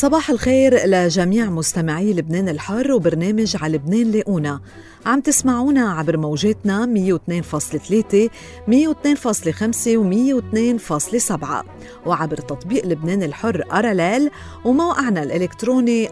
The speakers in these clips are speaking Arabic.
صباح الخير لجميع مستمعي لبنان الحر وبرنامج على لبنان لاقونا. عم تسمعونا عبر موجاتنا 102.3 102.5 و102.7 وعبر تطبيق لبنان الحر أراليل وموقعنا الإلكتروني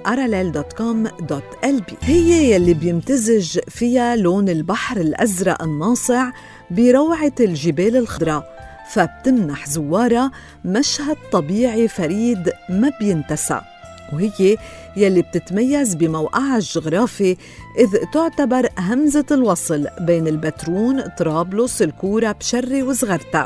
aralel.com.lb. هي يلي بيمتزج فيها لون البحر الأزرق الناصع بروعة الجبال الخضراء، فبتمنح زوارها مشهد طبيعي فريد ما بينتسى، وهي يلي بتتميز بموقعها الجغرافي إذ تعتبر همزة الوصل بين البترون، طرابلس، الكورة، بشري وزغرتا،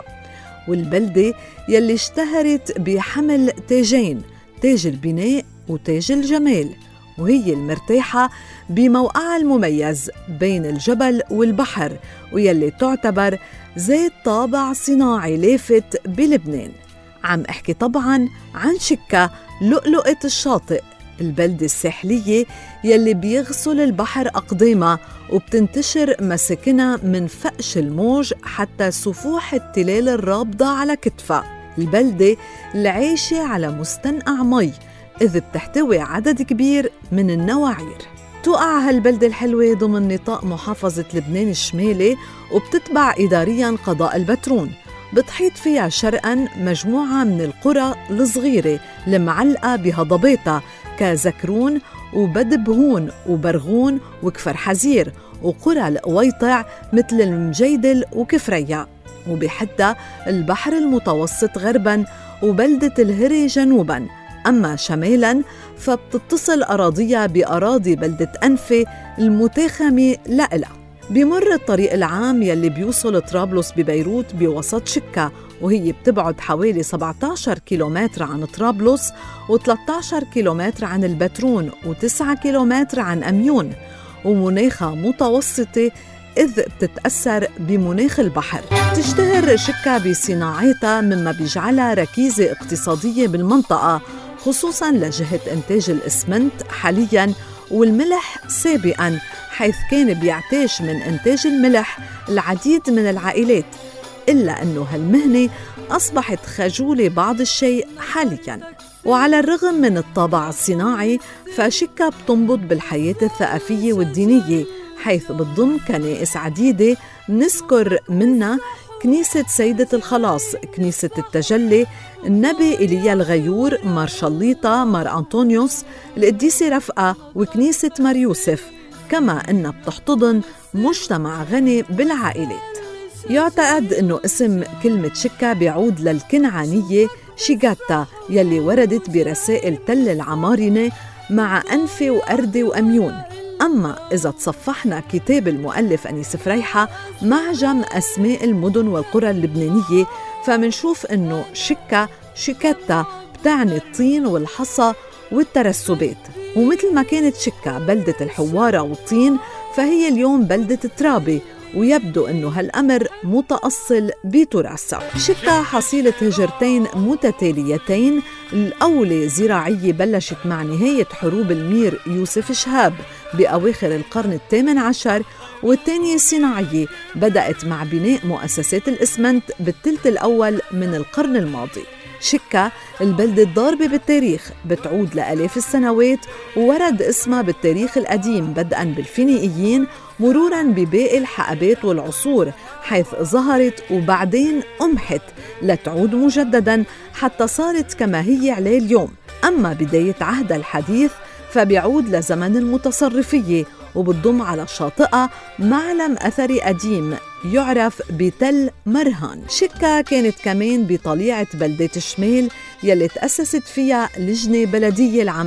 والبلدة يلي اشتهرت بحمل تاجين، تاج البناء وتاج الجمال، وهي المرتاحة بموقعها المميز بين الجبل والبحر، ويلي تعتبر ذات طابع صناعي لافت بلبنان. عم احكي طبعاً عن شكا، لؤلؤة الشاطئ، البلدة الساحلية يلي بيغسل البحر أقدامها وبتنتشر مساكنها من فقش الموج حتى سفوح التلال الرابضة على كتفها. البلدة العايشة على مستنقع مي إذ بتحتوي عدد كبير من النواعير. توقع هالبلدة الحلوة ضمن نطاق محافظة لبنان الشمالي وبتتبع إدارياً قضاء البترون. بتحيط فيها شرقاً مجموعة من القرى الصغيرة المعلقة بهضباتها كزكرون وبدبهون وبرغون وكفر حزير، وقرى القويطع مثل المجيدل وكفريا، وبحدها البحر المتوسط غرباً وبلدة الهري جنوباً. أما شمالاً فبتتصل أراضيها بأراضي بلدة أنفي المتاخمة لإلها. بمر الطريق العام يلي بيوصل طرابلس ببيروت بوسط شكا، وهي بتبعد حوالي 17 كيلومتر عن طرابلس و13 كيلومتر عن البترون و9 كيلومتر عن أميون، ومناخها متوسطة إذ بتتأثر بمناخ البحر. تشتهر شكا بصناعاتها مما بيجعلها ركيزة اقتصادية بالمنطقة، خصوصاً لجهة إنتاج الإسمنت حالياً والملح سابقاً، حيث كان بيعتاش من إنتاج الملح العديد من العائلات، إلا أنه هالمهنة أصبحت خجولة بعض الشيء حالياً. وعلى الرغم من الطابع الصناعي فشكا بتنبض بالحياة الثقافية والدينية، حيث بتضم كنائس عديدة نذكر منها كنيسة سيدة الخلاص، كنيسة التجلي، النبي إيليا الغيور، مارشاليطة، مار أنطونيوس، القديسة رفقة، وكنيسة مار يوسف، كما أنها بتحتضن مجتمع غني بالعائلات. يعتقد أنه اسم كلمة شكا بيعود للكنعانية شيغاتا يلي وردت برسائل تل العمارنة مع أنفي وأردي وأميون. أما إذا تصفحنا كتاب المؤلف أنيس فريحة معجم أسماء المدن والقرى اللبنانية فمنشوف أنه شكا شيكاتا بتعني الطين والحصى والترسبات، ومثل ما كانت شكا بلدة الحوارة والطين فهي اليوم بلدة الترابي، ويبدو أنه هالأمر متأصل بتراثها. شكا حصيلة هجرتين متتاليتين، الأولى زراعية بلشت مع نهاية حروب المير يوسف شهاب بأواخر القرن الثامن عشر، والثانية صناعية بدأت مع بناء مؤسسات الإسمنت بالثلث الأول من القرن الماضي. شكا البلدة الضاربة بالتاريخ بتعود لآلاف السنوات، وورد اسمها بالتاريخ القديم بدءاً بالفينيقيين مروراً بباقي الحقبات والعصور، حيث ظهرت وبعدين أمحت لتعود مجدداً حتى صارت كما هي عليه اليوم. أما بداية عهد الحديث فبيعود لزمن المتصرفية، وبتضم على شاطئها معلم أثري قديم يعرف بتل مرهان. شكا كانت كمان بطليعة بلدات الشمال يلي تأسست فيها لجنة بلدية العام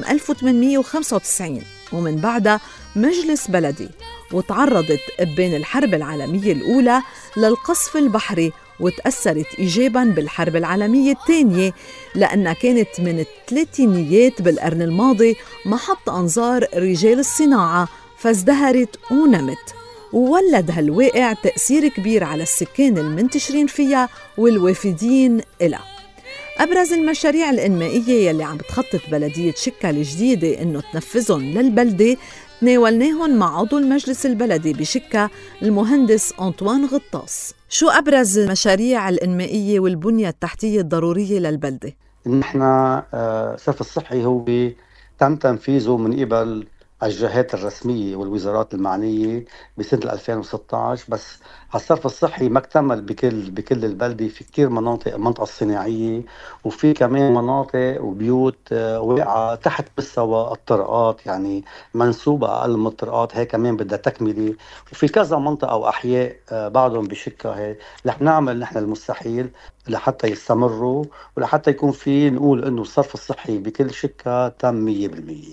1895 ومن بعدها مجلس بلدي، وتعرضت بين الحرب العالمية الأولى للقصف البحري، وتأثرت إيجاباً بالحرب العالمية الثانية لأنها كانت من الثلاثينيات بالقرن الماضي محط أنظار رجال الصناعة، فازدهرت ونمت، وولد هالواقع تأثير كبير على السكان المنتشرين فيها والوافدين إلها. أبرز المشاريع الإنمائية يلي عم بتخطط بلدية شكا الجديدة إنه تنفذهم للبلدة تناولناهم مع عضو المجلس البلدي بشكا المهندس أنطوان غطاس. شو أبرز المشاريع الإنمائية والبنية التحتية الضرورية للبلدة؟ نحن الصرف الصحي هو تم تنفيذه من قبل الجهات الرسمية والوزارات المعنية بسنة 2016. بس الصرف الصحي ما اكتمل بكل البلدة. في كتير مناطق، المنطقة الصناعية، وفي كمان مناطق وبيوت واقعة تحت مستوى الطرقات، يعني منسوبة أقل من الطرقات، هي كمان بدها تكملة. وفي كذا منطقة وأحياء بعضهم بشكة. هي رح نعمل نحن المستحيل لحتى يستمروا، ولحتى يكون في نقول انه الصرف الصحي بكل شقة تم 100%.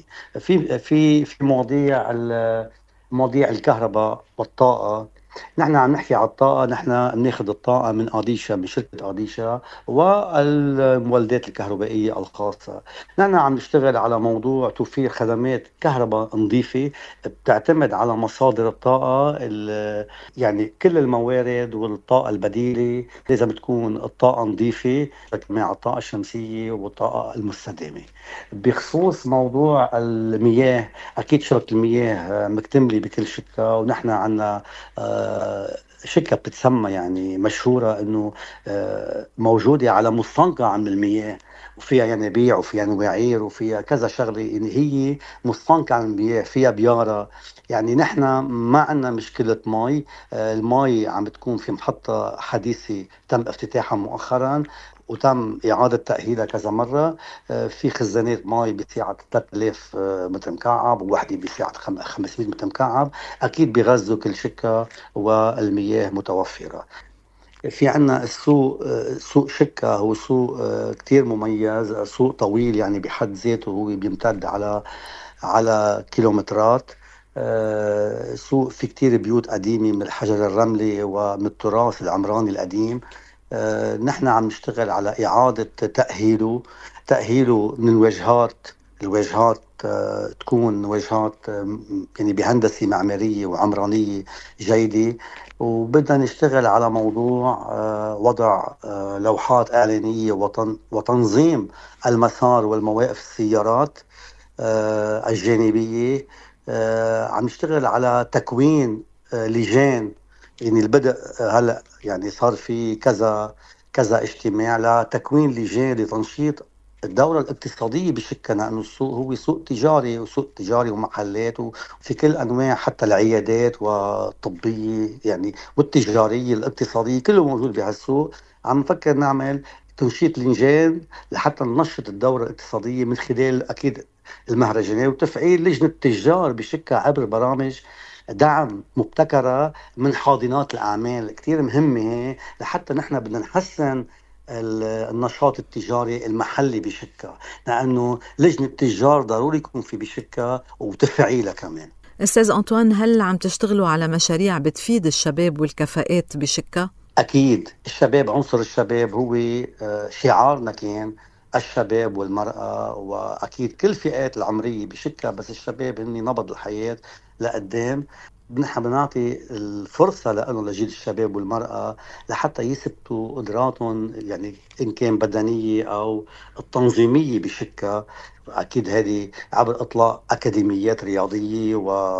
في مواضيع الكهرباء والطاقة. نحن عم نحكي على الطاقة، نحن بناخذ الطاقة من قاديشا، من شركة قاديشا والمولدات الكهربائية الخاصة. نحن عم نشتغل على موضوع توفير خدمات كهرباء نظيفة بتعتمد على مصادر الطاقة يعني كل الموارد والطاقة البديلة لازم تكون الطاقة نظيفة مع الطاقة الشمسية والطاقة المستدامة. بخصوص موضوع المياه، أكيد شركة المياه مكتملة بكل شركة، ونحن عنا شركة بتتسمى يعني مشهورة انه موجودة على مستنقع من المياه، وفيها ينابيع وفيها نواعير وفيها كذا شغلة. يعني هي مستنقع من المياه، فيها بيارة. يعني نحن ما عندنا مشكلة مي. المي عم بتكون في محطة حديثة تم افتتاحها مؤخرا وتم إعادة تأهيلها كذا مرة. في خزانات مي بسعة 3000 متر مكعب، وواحدة بسعة 500 متر مكعب. أكيد بغزوا كل شقة والمياه متوفرة. في عنا السوق، سوق شكا هو سوق كتير مميز، سوق طويل يعني بحد ذاته، هو بيمتد على كيلومترات. سوق في كتير بيوت قديمة من الحجر الرملي ومن التراث العمراني القديم. نحن عم نشتغل على إعادة تأهيله من الواجهات تكون واجهات يعني بهندسة معمارية وعمرانية جيدة. وبدنا نشتغل على موضوع وضع لوحات إعلانية وتنظيم المسار والمواقف السيارات الجانبية. عم نشتغل على تكوين لجان. يعني البدء هلأ يعني صار في كذا اجتماع لتكوين لجان لتنشيط الدورة الاقتصادية بشكل، لأنه السوق هو سوق تجاري ومحلات، وفي كل أنواع حتى العيادات والطبية يعني والتجارية الاقتصادية كله موجود بهالسوق. عم نفكر نعمل تنشيط لجان لحتى ننشط الدورة الاقتصادية من خلال أكيد المهرجانات، وتفعيل لجنة التجار بشكل عبر برامج دعم مبتكرة من حاضنات الأعمال كتير مهمة. هي لحتى نحن بدنا نحسن النشاط التجاري المحلي بشكل، لأنه لجنة التجار ضروري يكون في بشكل وتفعيلها كمان. أستاذ أنطوان، هل عم تشتغلوا على مشاريع بتفيد الشباب والكفاءات بشكة؟ أكيد الشباب، عنصر الشباب هو شعارنا كان الشباب والمرأة، وأكيد كل فئات العمرية بشكل، بس الشباب هن نبض الحياة لقدام. نحن بنعطي الفرصة لأنه لجيل الشباب والمرأة لحتى يثبتوا قدراتهم، يعني إن كان بدنية أو التنظيمية بشكل. أكيد هذه عبر إطلاق أكاديميات رياضية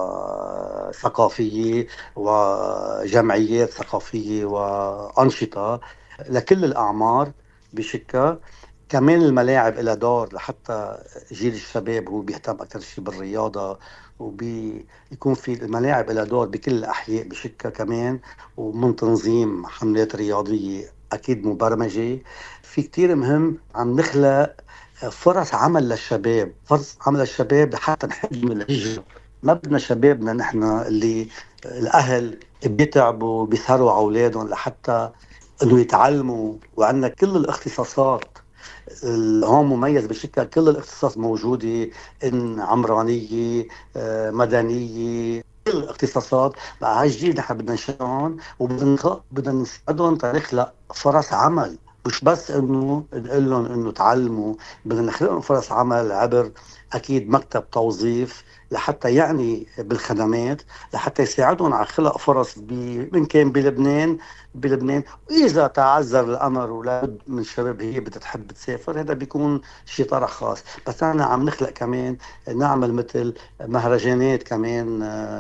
وثقافية وجمعيات ثقافية وأنشطة لكل الأعمار بشكل. كمان الملاعب لها دور لحتى جيل الشباب هو بيهتم أكثر شيء بالرياضة، وبيكون في الملاعب لها دور بكل الأحياء بشكل كمان. ومن تنظيم حملات رياضية أكيد مبرمجة. في كتير مهم عم نخلق فرص عمل للشباب، فرص عمل للشباب لحتى نحد من الهجرة. ما بدنا شبابنا نحن اللي الأهل بيتعبوا بيسهروا على أولادهم لحتى انه يتعلموا، وعندنا كل الاختصاصات. هون مميز بشكل كل الاختصاصات موجودة، إن عمرانية مدنية، كل الاختصاصات. بقى هالجيل نحن بدنا نشجعهم وبدنا نساعدهم تنخلق فرص عمل، مش بس انه نقول لهم انه تعلموا. بدنا نخلق لهم فرص عمل عبر اكيد مكتب توظيف لحتى يعني بالخدمات، لحتى يساعدهم على خلق فرص من كان بلبنان. وإذا تعذر الأمر ولا من الشباب هي بدها تحب تسافر، هذا بيكون شيء طرح خاص. بس أنا عم نخلق كمان نعمل مثل مهرجانات كمان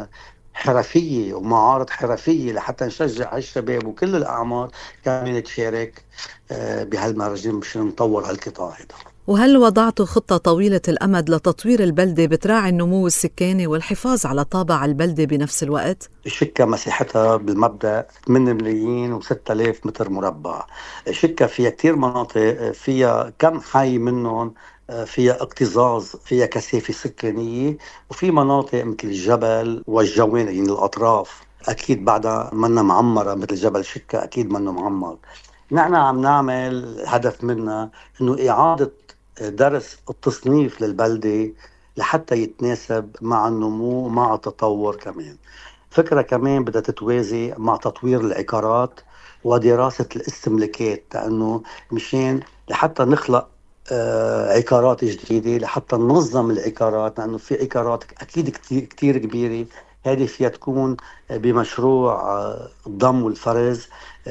حرفية ومعارض حرفية لحتى نشجع هالشباب وكل الأعمار كمان تشارك بهالمهرجان مشان نطور هالقطاع هذا. وهل وضعتوا خطة طويلة الأمد لتطوير البلدة بتراعي النمو السكاني والحفاظ على طابع البلدة بنفس الوقت؟ شكا مساحتها بالمبدأ 8 ملايين و6000 متر مربع. شكا فيها كتير مناطق، فيها كم حي منهم فيها اكتظاظ، فيها كثافة سكانية، وفي مناطق مثل الجبل والجوانب يعني الأطراف أكيد بعدها منا معمرة، مثل جبل شكا أكيد منه معمر. نحن عم نعمل هدف منا إنه إعادة درس التصنيف للبلدة لحتى يتناسب مع النمو ومع التطور كمان. فكرة كمان بدها تتوازي مع تطوير العقارات ودراسة الاستملاكات، لأنه مشان لحتى نخلق عقارات جديدة، لحتى ننظم العقارات، لأنه في عقارات أكيد كتير كبيرة هذه فيها تكون بمشروع الضم والفرز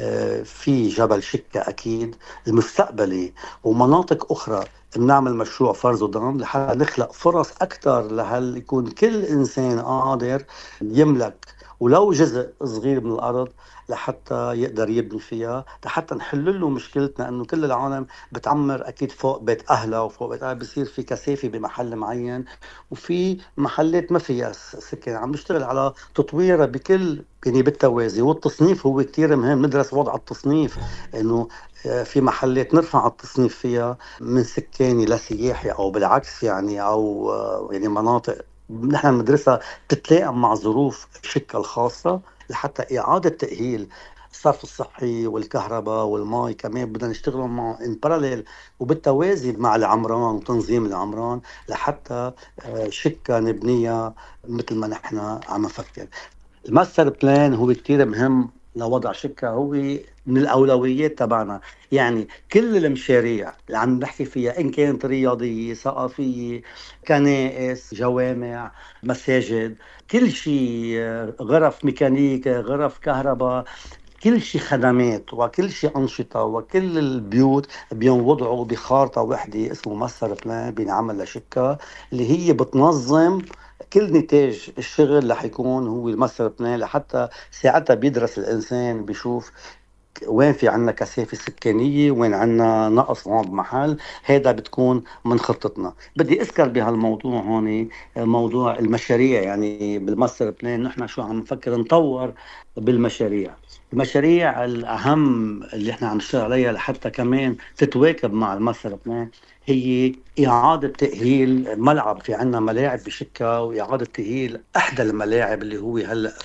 في جبل شكا أكيد المستقبلي، ومناطق أخرى بنعمل مشروع فرز وضم لحتى نخلق فرص أكثر لهل يكون كل إنسان قادر يملك ولو جزء صغير من الأرض لحتى يقدر يبني فيها، لحتى نحل له مشكلتنا أنه كل العالم بتعمر أكيد فوق بيت أهلها وفوق بيت أهلها، بصير في كثافة بمحل معين وفي محلات ما فيها سكان. عم نشتغل على تطويرها بكل يعني بالتوازي، والتصنيف هو كتير مهم، ندرس وضع التصنيف أنه في محلات نرفع التصنيف فيها من سكاني لسياحي أو بالعكس يعني، أو يعني مناطق نحن ندرسها تتلائم مع ظروف شكا الخاصة لحتى إعادة تأهيل الصرف الصحي والكهرباء والماء. كمان بدنا نشتغل مع ان باراليل وبالتوازي مع العمران وتنظيم العمران لحتى شكا نبنيها مثل ما نحن عم نفكر. الماستر بلان هو كتير مهم لوضع شكا، هو من الأولويات تبعنا. يعني كل المشاريع اللي عم نحكي فيها إن كانت رياضية ثقافية كنائس جوامع مساجد كل شيء، غرف ميكانيكا غرف كهرباء، كل شيء خدمات وكل شيء أنشطة وكل البيوت بينوضعوا بخارطة وحدة اسمه ماستر بلان بينعمل لشكا، اللي هي بتنظم كل نتاج الشغل اللي حيكون هو الماستر بلان، لحتى ساعتها بيدرس الإنسان بيشوف وين في عنا كثافة سكانية وين عنا نقص هون بمحل. هذا بتكون من خطتنا. بدي أذكر بهالموضوع هون موضوع المشاريع، يعني بالماستر بلان نحن شو عم نفكر نطور بالمشاريع. المشاريع الأهم اللي احنا عم نشتغل عليها لحتى كمان تتواكب مع الماستر بلان هي إعادة تأهيل ملعب. في عنا ملاعب بشكا، وإعادة تأهيل إحدى الملاعب اللي هو هلأ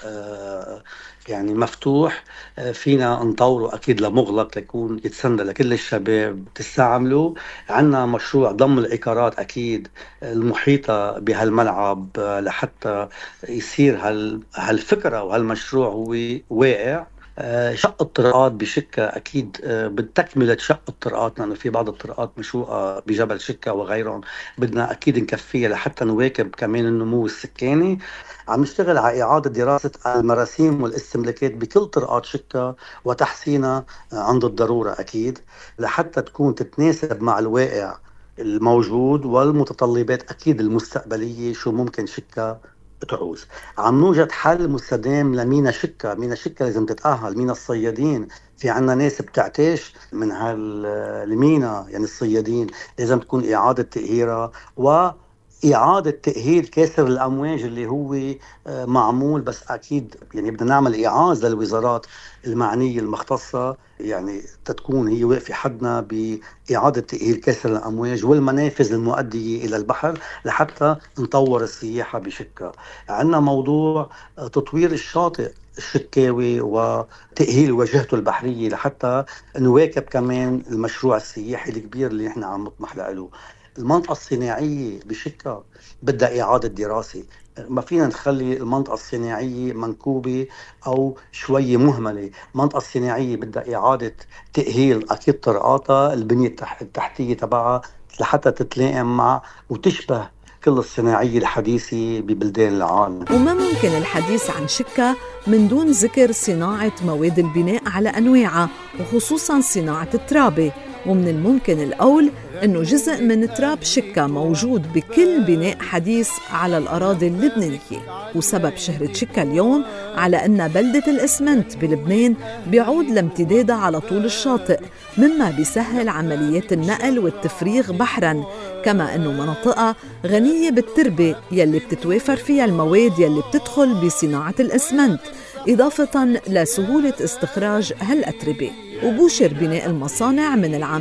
يعني مفتوح فينا نطوره أكيد لمغلق ليكون يتسنى لكل الشباب تستعمله. عنا مشروع ضم العقارات أكيد المحيطة بهالملعب لحتى يصير هالفكرة وهالمشروع هو واقع. شق الطرقات بشكا أكيد بتكملة شق الطرقات، لأنه في بعض الطرقات مشوقة بجبل شكا وغيرهم بدنا أكيد نكفيها لحتى نواكب كمان النمو السكاني. عم نشتغل على إعادة دراسة المراسيم والاستملاكات بكل طرقات شكا وتحسينها عند الضرورة أكيد لحتى تكون تتناسب مع الواقع الموجود والمتطلبات أكيد المستقبلية شو ممكن شكا تعوز. عم نوجد حل مستدام لمينا شكا. مينا شكا لازم تتأهل، مينا الصيادين في عنا ناس بتعتاش من هالمينا، يعني الصيادين لازم تكون إعادة تأهيرها وإعادة تأهيل كاسر الأمواج اللي هو معمول. بس أكيد يعني بدنا نعمل إعازة للوزارات المعنية المختصة يعني تكون هي واقفة حدنا بإعادة تأهيل كاسر الأمواج والمنافذ المؤدية إلى البحر لحتى نطور السياحة بشكا. عندنا موضوع تطوير الشاطئ الشكاوي وتأهيل واجهته البحرية لحتى نواكب كمان المشروع السياحي الكبير اللي نحن عم نطمح له. المنطقة الصناعية بشكا بدها إعادة دراسة. ما فينا نخلي المنطقة الصناعية منكوبة أو شوية مهملة. المنطقة الصناعية بدها إعادة تأهيل أكيد طرقاتها البنية التحتية تبعها لحتى تتلائم مع وتشبه كل الصناعية الحديثة ببلدان العالم. وما ممكن الحديث عن شكا من دون ذكر صناعة مواد البناء على أنواعها، وخصوصا صناعة الترابة. ومن الممكن القول أنه جزء من تراب شكا موجود بكل بناء حديث على الأراضي اللبنانية. وسبب شهرة شكا اليوم على أن بلدة الإسمنت بلبنان بيعود لامتدادها على طول الشاطئ، مما بيسهل عمليات النقل والتفريغ بحراً، كما أنه مناطقها غنية بالتربة يلي بتتوافر فيها المواد يلي بتدخل بصناعة الإسمنت، إضافة لسهولة استخراج هالأتربة. وبوشر بناء المصانع من العام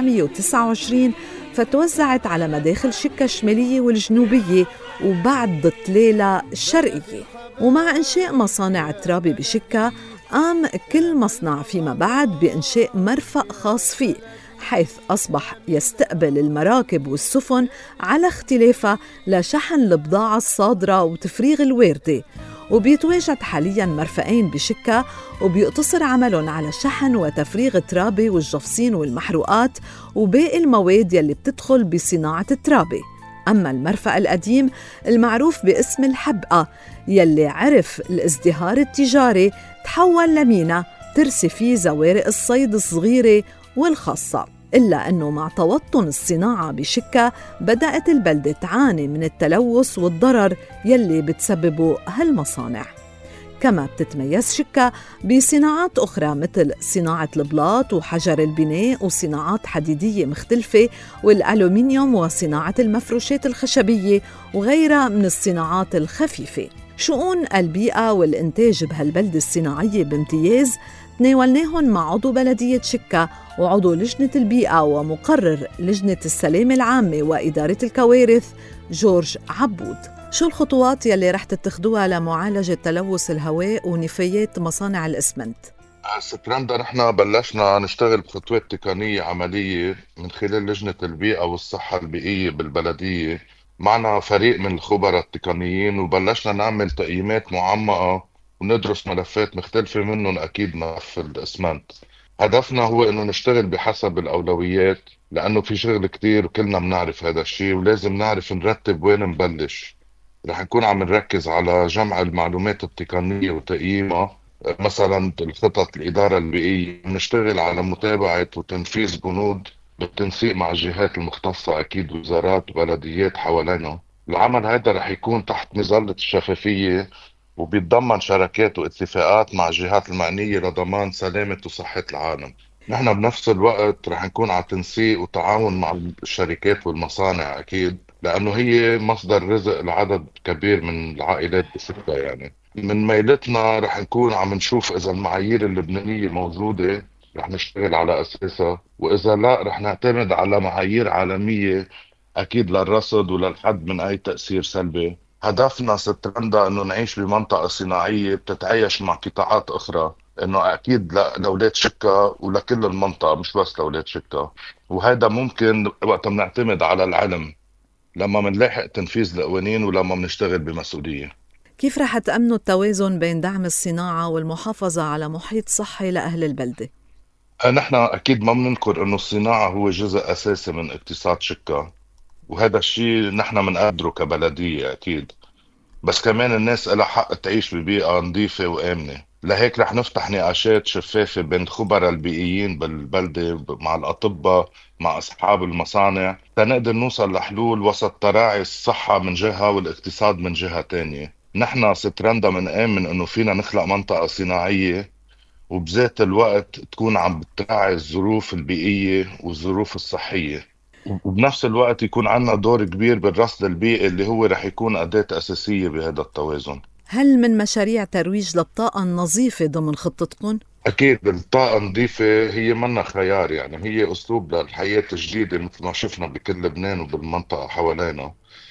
1929، فتوزعت على مداخل شكا الشمالية والجنوبية وبعد ضتليلة الشرقية. ومع إنشاء مصانع الترابة بشكا، قام كل مصنع فيما بعد بإنشاء مرفأ خاص فيه، حيث أصبح يستقبل المراكب والسفن على اختلافها لشحن البضاعة الصادرة وتفريغ الواردة. وبيتواجد حالياً مرفأين بشكا، وبيقتصر عملهم على شحن وتفريغ الترابة والجفصين والمحروقات وباقي المواد يلي بتدخل بصناعة الترابة. أما المرفأ القديم المعروف باسم الحبقة يلي عرف الازدهار التجاري، تحول لمينا ترسي فيه زوارق الصيد الصغيرة والخاصة. إلا أنه مع توطن الصناعة بشكا بدأت البلدة تعاني من التلوث والضرر يلي بتسببه هالمصانع. كما بتتميز شكا بصناعات أخرى مثل صناعة البلاط وحجر البناء وصناعات حديدية مختلفة والألومنيوم وصناعة المفروشات الخشبية وغيرها من الصناعات الخفيفة. شؤون البيئة والإنتاج بهالبلدة الصناعية بامتياز تناولناهم مع عضو بلدية شكا وعضو لجنة البيئة ومقرر لجنة السلامة العامة وإدارة الكوارث جورج عبود. شو الخطوات يلي رح تتخذوها لمعالجة تلوث الهواء ونفايات مصانع الإسمنت؟ ست رندا، نحن بلشنا نشتغل بخطوات تقنية عملية من خلال لجنة البيئة والصحة البيئية بالبلدية. معنا فريق من الخبراء التقنيين، وبلشنا نعمل تقييمات معمقة وندرس ملفات مختلفة، منهم أكيد ملف الإسمنت. هدفنا هو إنه نشتغل بحسب الأولويات، لأنه في شغل كتير وكلنا بنعرف هذا الشيء، ولازم نعرف نرتب وين نبلش. رح نكون عم نركز على جمع المعلومات التقنية وتقييمها، مثلا الخطط الإدارة البيئية. نشتغل على متابعة وتنفيذ بنود بالتنسيق مع الجهات المختصة، أكيد وزارات وبلديات حوالينا. العمل هذا رح يكون تحت مظلة الشفافية، وبيتضمن شراكات واتفاقات مع الجهات المعنية لضمان سلامة وصحة العالم. نحن بنفس الوقت رح نكون على تنسيق وتعاون مع الشركات والمصانع، أكيد لأنه هي مصدر رزق لعدد كبير من العائلات بسكة. يعني من ميلتنا رح نكون عم نشوف إذا المعايير اللبنانية موجودة رح نشتغل على أساسها، وإذا لا رح نعتمد على معايير عالمية أكيد للرصد وللحد من أي تأثير سلبي. هدفنا ست رندا إنه نعيش بمنطقة صناعية بتتعايش مع قطاعات أخرى، إنه أكيد لأولاد شكا ولكل المنطقة، مش بس لأولاد شكا. وهذا ممكن وقت بنعتمد على العلم، لما منلاحق تنفيذ القوانين ولما منشتغل بمسؤولية. كيف رح تأمنوا التوازن بين دعم الصناعة والمحافظة على محيط صحي لأهل البلدة؟ نحن أكيد ما بننكر إنه الصناعة هو جزء أساسي من اقتصاد شكا، وهذا الشيء نحن منقدره كبلدية أكيد. بس كمان الناس لها حق تعيش ببيئة نظيفة وآمنة. لهيك رح نفتح نقاشات شفافة بين الخبراء البيئيين بالبلدة مع الأطباء مع أصحاب المصانع، تنقدر نوصل لحلول وسط تراعي الصحة من جهة والاقتصاد من جهة تانية. نحن ست رندا منآمن إنه فينا نخلق منطقة صناعية وبذات الوقت تكون عم بتراعي الظروف البيئية والظروف الصحية، وبنفس الوقت يكون عنا دور كبير بالرصد البيئي اللي هو رح يكون أداة أساسية بهذا التوازن. هل من مشاريع ترويج للطاقة النظيفة ضمن خطتكم؟ أكيد الطاقة النظيفة هي منا خيار، يعني هي أسلوب للحياة الجديدة مثل ما شفنا بكل لبنان وبالمنطقة حوالينا.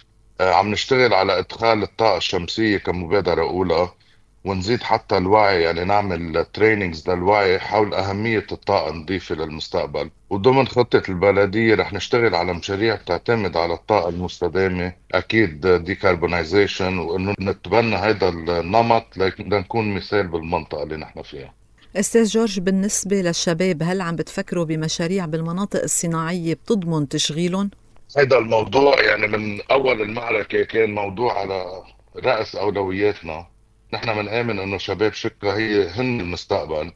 عم نشتغل على إدخال الطاقة الشمسية كمبادرة أولى، ونزيد حتى الوعي، يعني نعمل ترينينجز للوعي حول أهمية الطاقة النظيفة للمستقبل. وضمن خطة البلدية رح نشتغل على مشاريع بتعتمد على الطاقة المستدامة، أكيد ديكربونايزيشن، وإنه نتبنى هذا النمط لنكون مثال بالمنطقة اللي نحن فيها. أستاذ جورج، بالنسبة للشباب هل عم بتفكروا بمشاريع بالمناطق الصناعية بتضمن تشغيلهم؟ هذا الموضوع يعني من أول المعركة كان موضوع على رأس أولوياتنا. نحن بنآمن إنه شباب شكا هن المستقبل،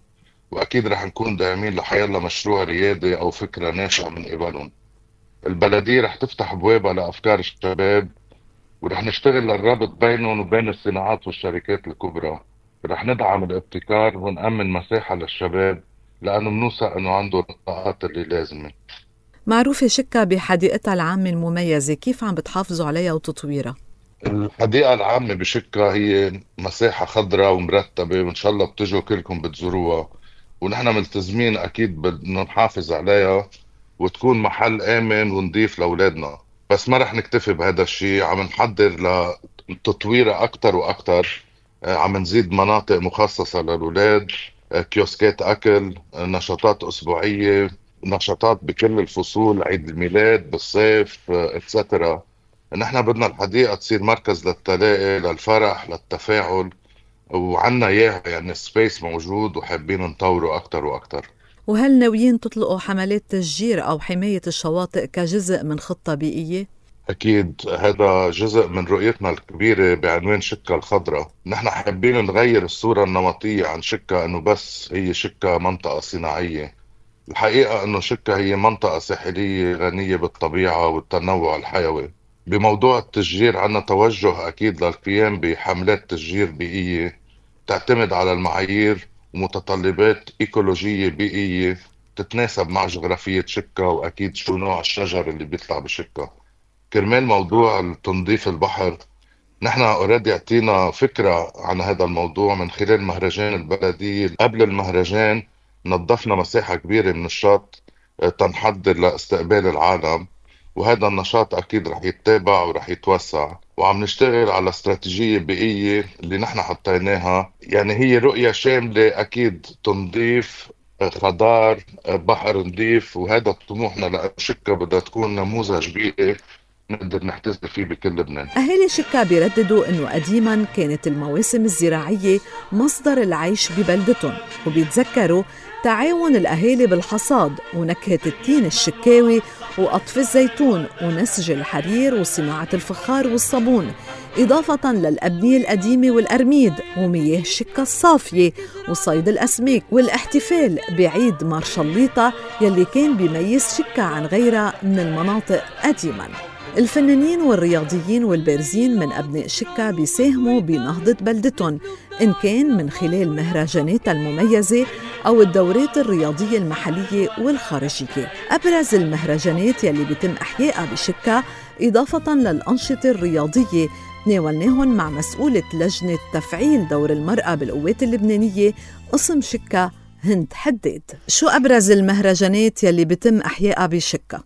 وأكيد رح نكون داعمين لحيالله مشروع ريادي أو فكرة ناشئة من قبلهم. البلدية رح تفتح بوابة لأفكار الشباب، ورح نشتغل للربط بينهم وبين الصناعات والشركات الكبرى. رح ندعم الابتكار ونأمن مساحة للشباب، لأنه منوثق أنه عنده الطاقات اللي لازمة. معروفة شكا بحديقتها العامة المميزة، كيف عم بتحافظوا عليها وتطويرها؟ الحديقة العامة بشكرة هي مساحة خضراء ومرتبة، وإن شاء الله بتجوا كلكم بتزوروها، ونحن ملتزمين أكيد بدنا نحافظ عليها وتكون محل آمن ونضيف لأولادنا. بس ما رح نكتفي بهذا الشيء، عم نحضر لتطويرها أكتر وأكتر. عم نزيد مناطق مخصصة للأولاد، كيوسكات أكل، نشاطات أسبوعية، نشاطات بكل الفصول، عيد الميلاد بالصيف، اتسترا. نحن بدنا الحديقة تصير مركز للتلاقي، للفرح، للتفاعل، وعنا إياها يعني سبيس موجود وحابين نطوره أكتر وأكتر. وهل ناويين تطلقوا حملات تشجير أو حماية الشواطئ كجزء من خطة بيئية؟ أكيد هذا جزء من رؤيتنا الكبيرة بعنوان شكا الخضراء. نحن حابين نغير الصورة النمطية عن شكا أنه بس هي شكا منطقة صناعية. الحقيقة أنه شكا هي منطقة ساحلية غنية بالطبيعة والتنوع الحيوي. بموضوع التشجير عنا توجه أكيد للقيام بحملات تشجير بيئية تعتمد على المعايير ومتطلبات إيكولوجية بيئية تتناسب مع جغرافية شكا، وأكيد شو نوع الشجر اللي بيطلع بشكا. كرمال موضوع تنظيف البحر، نحن اوريدي اعطينا فكرة عن هذا الموضوع من خلال مهرجان البلدية. قبل المهرجان نظفنا مساحة كبيرة من الشط تنحضر لاستقبال العالم، وهذا النشاط أكيد رح يتابع ورح يتوسع. وعم نشتغل على استراتيجية بيئية اللي نحن حطيناها، يعني هي رؤية شاملة، أكيد تنظيف، خضار، بحر نظيف، وهذا طموحنا لشكا بدها تكون نموذج بيئي نقدر نحتذي فيه بكل لبنان. أهالي شكا بيرددوا أنه قديماً كانت المواسم الزراعية مصدر العيش ببلدتهم، وبيتذكروا تعاون الأهالي بالحصاد ونكهة التين الشكاوي وقطف الزيتون ونسج الحرير وصناعة الفخار والصابون، إضافة للأبنية القديمة والأرميد ومياه شكا الصافية وصيد الأسماك والاحتفال بعيد مارشاليطة يلي كان بيميز شكا عن غيرها من المناطق قديماً. الفنانين والرياضيين والبارزين من أبناء شكا بيساهموا بنهضة بلدتهم، إن كان من خلال مهرجاناتها المميزة أو الدورات الرياضية المحلية والخارجية. أبرز المهرجانات يلي بيتم إحيائها بشكا إضافة للأنشطة الرياضية تناولناهم مع مسؤولة لجنة تفعيل دور المرأة بالقوات اللبنانية قسم شكا هند حداد. شو أبرز المهرجانات يلي بيتم إحيائها بشكا؟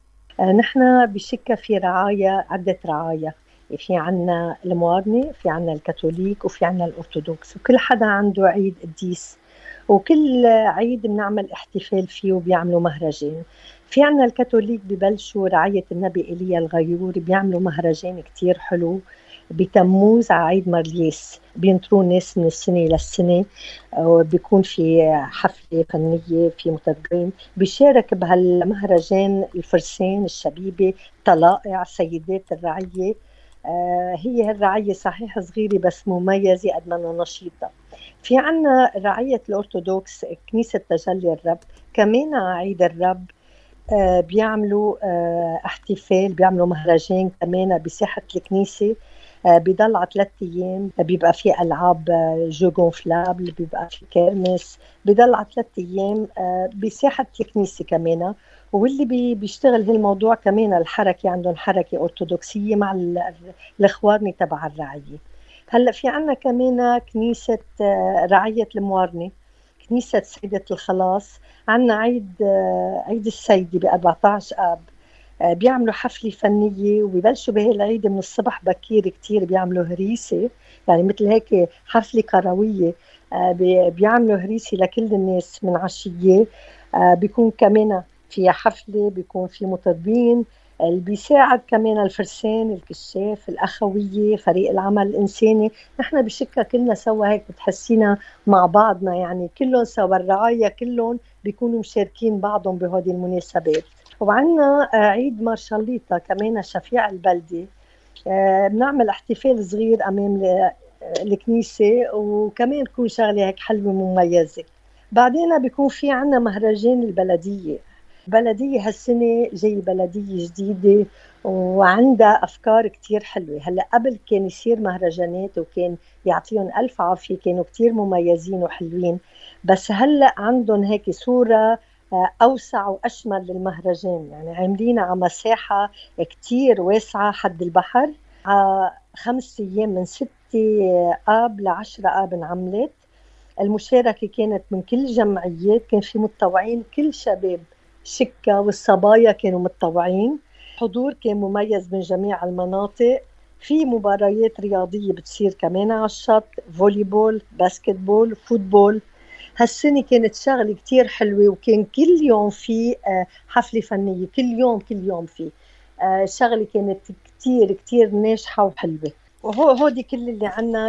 نحن بشكا في رعاية، عدة رعاية. في عنا الموارنة، في عنا الكاثوليك، وفي عنا الأرثوذكس، وكل حدا عنده عيد قديس، وكل عيد بنعمل احتفال فيه وبيعملوا مهرجان. في عنا الكاثوليك ببلشوا رعاية النبي إيليا الغيور، بيعملوا مهرجان كتير حلو بتموز على عيد مارليس، بينطروا ناس من السنة للسنة، وبيكون في حفلة فنية، في مطربين بيشارك بهالمهرجان الفرسان، الشبيبة، طلائع، سيدات الرعية. هي هالرعية صحيح صغيرة بس مميزة قد ما نشيطة. في عنا رعية الأرثوذكس كنيسة تجلي الرب، كمان عيد الرب بيعملوا احتفال، بيعملوا مهرجان كمان بساحة الكنيسة، بيضل على 3 أيام، بيبقى في ألعاب جو غونفلابل، بيبقى في كرمس، بيضل على 3 أيام بساحة الكنيسة كمان. واللي بيشتغل هالموضوع كمان الحركة، عندهم حركة أرثوذكسية مع الإخوارني تبع الرعية. هلأ في عنا كمان كنيسة رعية الموارنة، كنيسة سيدة الخلاص، عنا عيد السيدة ب14 آب، بيعملوا حفلة فنية، وبيبلشوا بهالعيد من الصبح بكير كتير، بيعملوا هريسة، يعني مثل هيك حفلة كروية، بيعملوا هريسة لكل الناس من عشية. بيكون كمان في حفلة، بيكون في مطربين، اللي بيساعد كمان الفرسان، الكشاف، الأخوية، فريق العمل الإنساني. نحن بشكا كلنا سوا هيك بتحسينا مع بعضنا، يعني كلهم سوا، الرعاية كلهم بيكونوا مشاركين بعضهم بهذه المناسبات. وعنا عيد مارشاليطة كمان شفيع البلدة، بنعمل احتفال صغير أمام الكنيسة، وكمان تكون شغلة هيك حلوة مميزة. بعدين بيكون في عنا مهرجان البلدية. بلدية هالسنة جاي بلدية جديدة وعندها أفكار كتير حلوة. هلأ قبل كان يصير مهرجانات وكان يعطيهم ألف عافية، كانوا كتير مميزين وحلوين، بس هلأ عندهم هيك صورة أوسع وأشمل للمهرجان. يعني عاملين على مساحة كتير واسعة حد البحر، 5 أيام من 6 آب ل10 آب انعملت. المشاركة كانت من كل جمعيات، كان في متطوعين، كل شباب شكا والصبايا كانوا متطوعين. حضور كان مميز من جميع المناطق. في مباريات رياضية بتصير كمان على الشط، فوليبول، باسكتبول، فوتبول. هالسنة كانت شغلة كتير حلوة، وكان كل يوم في حفلة فنية، كل يوم في شغلة كانت كتير كتير ناجحة وحلوة. وهودي كل اللي عنا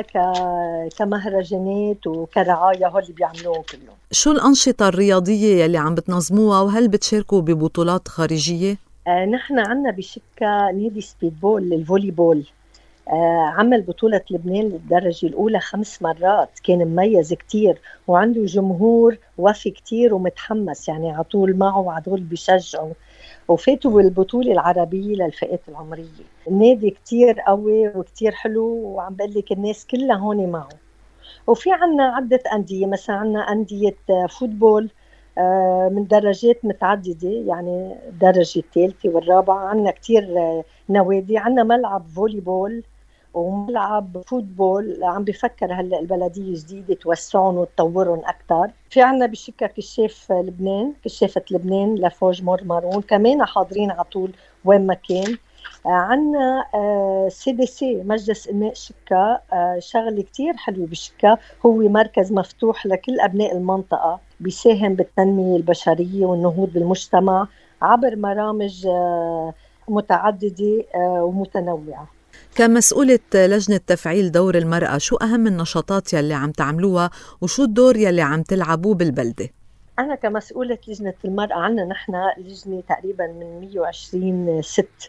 كمهرجانات وكرعاية هو اللي بيعملوهم كلهم. شو الأنشطة الرياضية يلي عم بتنظموها، وهل بتشاركوا ببطولات خارجية؟ نحن عنا بشكا نادي سبيدبول للفوليبول، عمل بطولة لبنان للدرجة الأولى 5 مرات، كان مميز كتير وعنده جمهور وفي كتير ومتحمس، يعني عطول معه وعطول بيشجعوا، وفاتوا بالبطولة العربية للفئات العمرية. النادي كتير قوي وكتير حلو، وعم بقلك الناس كلها هون معه. وفي عنا عدة أندية، مثلا عنا أندية فوتبول من درجات متعددة، يعني الدرجة الثالثة والرابعة. عنا كتير نوادي، عنا ملعب فوليبول وملعب فوتبول عم بفكر هلا البلدية جديدة توسعهم وتطورهم أكتر. في عنا بشكا كشافة لبنان لفوج مرمرون، كمان حاضرين على طول وين ما كان. عنا CDC مجلس إنماء شكا، شغل كتير حلو بشكا، هو مركز مفتوح لكل أبناء المنطقة، بيساهم بالتنمية البشرية والنهوض بالمجتمع عبر برامج متعددة ومتنوعة. كمسؤولة لجنة تفعيل دور المرأة، شو أهم النشاطات يلي عم تعملوها وشو الدور يلي عم تلعبوه بالبلدة؟ أنا كمسؤولة لجنة المرأة، عنا نحن لجنة تقريبا من 120 ست،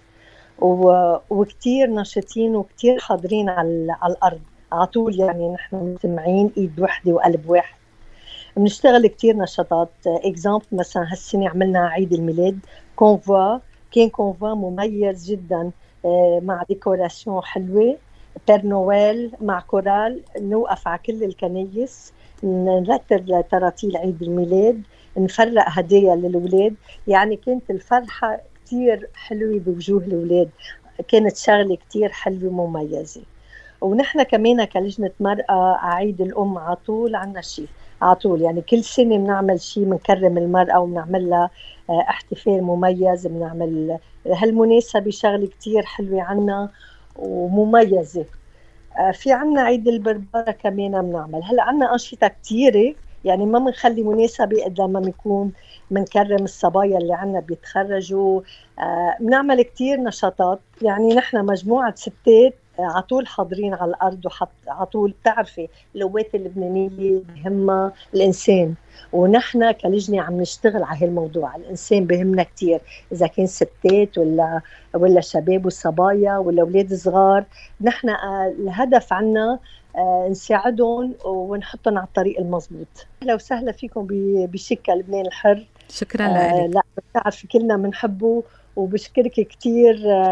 وكتير نشطين وكتير حاضرين على الأرض على طول، يعني نحن مجتمعين إيد وحدة وقلب واحد. بنشتغل كتير نشاطات. إكزامبل مثلا هالسنة عملنا عيد الميلاد كونفوا، كان كونفوا مميز جدا مع ديكوراسيون حلوة، بير نويل مع كورال، نوقف على كل الكنايس، نرتب تراتيل عيد الميلاد، نفرق هدايا للولاد. يعني كانت الفرحة كتير حلوة بوجوه الولاد، كانت شغلة كتير حلوة مميزة. ونحن كمان كلجنة مرأة عيد الأم عطول عنا شيء عطول، يعني كل سنة بنعمل شيء منكرم المرأة وبنعمل لها احتفال مميز. بنعمل هالمناسبة شغلة كتير حلوة عنا ومميزة. في عنا عيد البربرة كمان بنعمل. هلأ عنا أنشطة كتيرة، يعني ما منخلي مناسبة قد لما بنكون منكرم الصبايا اللي عنا بيتخرجوا. بنعمل كتير نشاطات، يعني نحن مجموعة ستات عطول حاضرين على الأرض، عطول بتعرفي القوات اللبنانية بهمها الإنسان، ونحن كلجنة عم نشتغل على هالموضوع. الإنسان بهمنا كتير، إذا كان ستات ولا شباب والصبايا ولا أولاد صغار. نحن الهدف عنا نساعدهم ونحطهم على الطريق المضبوط. أهلا وسهلا فيكم بشكا لبنان الحر. شكرا لك. لا بتعرفي كلنا بنحبه، وبشكرك كتير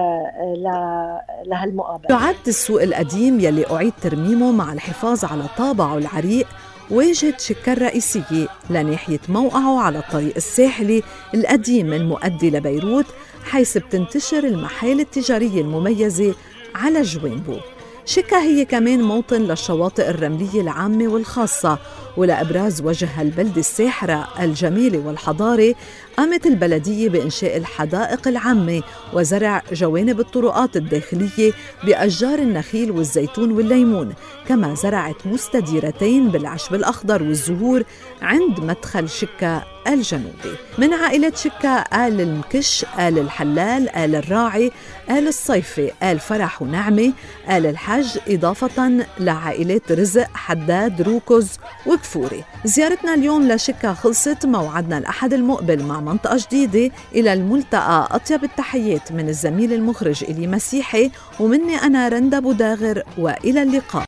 لهالمقابلة. يعد السوق القديم يلي أعيد ترميمه مع الحفاظ على طابعه العريق واجهة شكا الرئيسية لناحية موقعه على الطريق الساحلي القديم المؤدي لبيروت، حيث بتنتشر المحال التجارية المميزة على جوانبه. شكا هي كمان موطن للشواطئ الرملية العامة والخاصة، ولأبراز وجه البلدة الساحرة الجمال والحضارة قامت البلدية بإنشاء الحدائق العامة وزرع جوانب الطرقات الداخلية بأشجار النخيل والزيتون والليمون، كما زرعت مستديرتين بالعشب الأخضر والزهور عند مدخل شكا الجنوبي. من عائلة شكا آل المكش، آل الحلال، آل الراعي، آل الصيفي، آل فرح ونعمة، آل الحج، إضافة لعائلات رزق، حداد، روكز وكفوري. زيارتنا اليوم لشكا خلصت، موعدنا الأحد المقبل مع منطقة جديدة. إلى الملتقى، أطيب التحيات من الزميل المخرج إلي مسيحي ومني أنا رندا بوداغر، وإلى اللقاء.